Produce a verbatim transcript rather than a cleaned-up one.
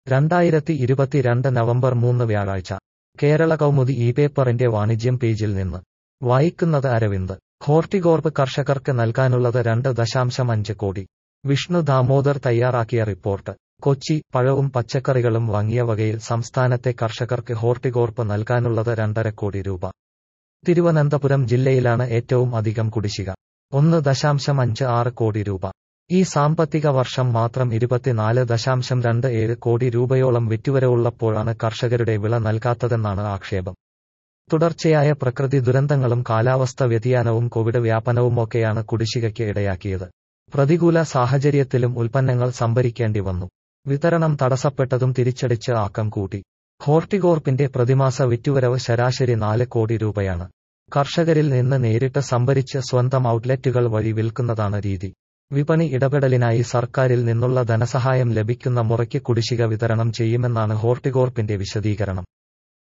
രണ്ടായിരത്തി ഇരുപത്തിരണ്ട് നവംബർ മൂന്ന് വ്യാഴാഴ്ച കേരള കൗമുദി ഈ പേപ്പറിന്റെ വാണിജ്യം പേജിൽ നിന്ന് വായിക്കുന്നത് അരവിന്ദ്. ഹോർട്ടികോർപ്പ് കർഷകർക്ക് നൽകാനുള്ളത് രണ്ട് ദശാംശം അഞ്ച് കോടി. വിഷ്ണു ദാമോദർ തയ്യാറാക്കിയ റിപ്പോർട്ട്. കൊച്ചി. പഴവും പച്ചക്കറികളും വാങ്ങിയ വകയിൽ സംസ്ഥാനത്തെ കർഷകർക്ക് ഹോർട്ടികോർപ്പ് നൽകാനുള്ളത് രണ്ടര കോടി രൂപ. തിരുവനന്തപുരം ജില്ലയിലാണ് ഏറ്റവും അധികം കുടിശ്ശിക. ഒന്ന് ദശാംശം അഞ്ച് ആറ് കോടി രൂപ. ഈ സാമ്പത്തിക വർഷം മാത്രം ഇരുപത്തിനാല് ദശാംശം രണ്ട് ഏഴ് കോടി രൂപയോളം വിറ്റുവരവുള്ളപ്പോഴാണ് കർഷകരുടെ വിള നൽകാത്തതെന്നാണ് ആക്ഷേപം. തുടർച്ചയായ പ്രകൃതി ദുരന്തങ്ങളും കാലാവസ്ഥ വ്യതിയാനവും കോവിഡ് വ്യാപനവുമൊക്കെയാണ് കുടിശ്ശികയ്ക്ക് ഇടയാക്കിയത്. പ്രതികൂല സാഹചര്യത്തിലും ഉൽപ്പന്നങ്ങൾ സംഭരിക്കേണ്ടി വന്നു. വിതരണം തടസ്സപ്പെട്ടതും തിരിച്ചടിച്ച് ആക്കം കൂട്ടി. ഹോർട്ടികോർപ്പിന്റെ പ്രതിമാസ വിറ്റുവരവ് ശരാശരി നാല് കോടി രൂപയാണ്. കർഷകരിൽ നിന്ന് നേരിട്ട് സംഭരിച്ച് സ്വന്തം ഔട്ട്ലെറ്റുകൾ വഴി വിൽക്കുന്നതാണ് രീതി. വിപണി ഇടപെടലിനായി സർക്കാരിൽ നിന്നുള്ള ധനസഹായം ലഭിക്കുന്ന മുറയ്ക്ക് കുടിശ്ശിക വിതരണം ചെയ്യുമെന്നാണ് ഹോർട്ടികോർപ്പിന്റെ വിശദീകരണം.